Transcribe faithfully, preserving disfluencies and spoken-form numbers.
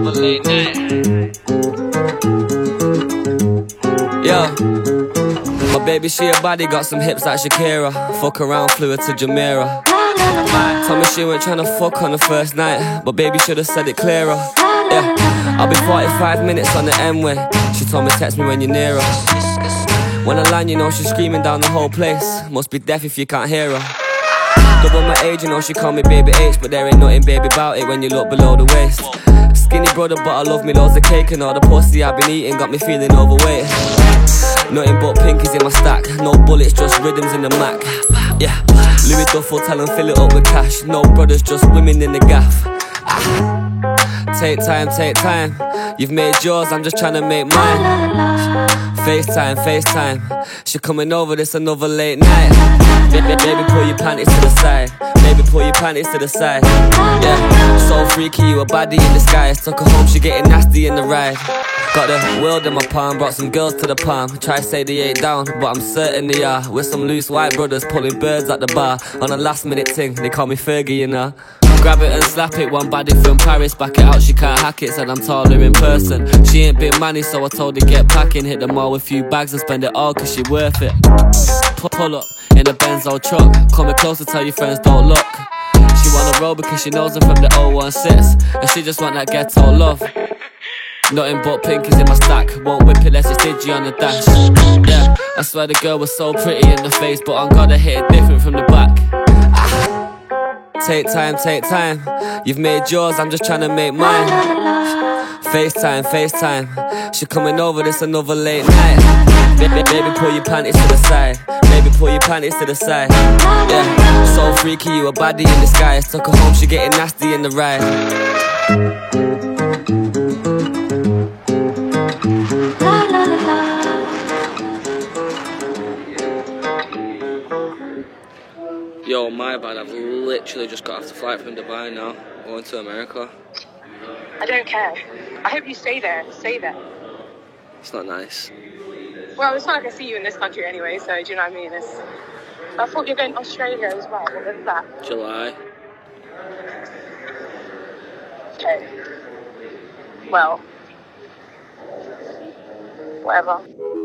another late night. Yo, my baby, she a body, got some hips like Shakira. Fuck around, flew her to Jumeirah. Told me she weren't tryna fuck on the first night, but baby should've said it clearer. Yeah, I'll be forty-five minutes on the M-way. She told me text me when you're near her. When I land, you know she's screaming down the whole place. Must be deaf if you can't hear her. Double my age, you know she call me Baby H, but there ain't nothing baby about it when you look below the waist. Skinny brother, but I love me loads of cake, and all the pussy I've been eating got me feeling overweight. Nothing but pinkies in my stack, no bullets, just rhythms in the Mac. Yeah, Louis Duffel, tell him fill it up with cash. No brothers, just women in the gaff. Ah. Take time, take time. You've made yours, I'm just trying to make mine. FaceTime, FaceTime. She coming over, this another late night. Baby, baby, pull your panties to the side. Baby, pull your panties to the side. Yeah, so freaky, you a baddie in disguise. Took her home, she getting nasty in the ride. Got the world in my palm, brought some girls to the palm. Try to say they ain't down, but I'm certain they are. With some loose white brothers pulling birds at the bar. On a last minute thing, they call me Fergie, you know. Grab it and slap it, one body from Paris. Back it out, she can't hack it, said I'm taller in person. She ain't been money, so I told her get packing. Hit the mall with a few bags and spend it all, cause she worth it. Pull up in a Benzo truck. Coming closer, tell your friends don't look. She wanna roll because she knows I'm from the oh one six, and she just want that ghetto love. Nothing but pinkies in my stack. Won't whip it unless it's digi on the dash. Yeah, I swear the girl was so pretty in the face, but I'm gonna hit it different from the back. Take time, take time. You've made yours, I'm just trying to make mine. FaceTime, FaceTime. She coming over, this another late night. Baby, baby, pull your panties to the side. Baby, pull your panties to the side. Yeah, so freaky, you a baddie in disguise. Took her home, she getting nasty in the ride. Yo, my bad, I've literally just got off the flight from Dubai now, going to America. I don't care. I hope you stay there. Stay there. It's not nice. Well, it's not like I see you in this country anyway, so do you know what I mean? It's... I thought you were going to Australia as well. What was that? July. Okay. Well. Whatever.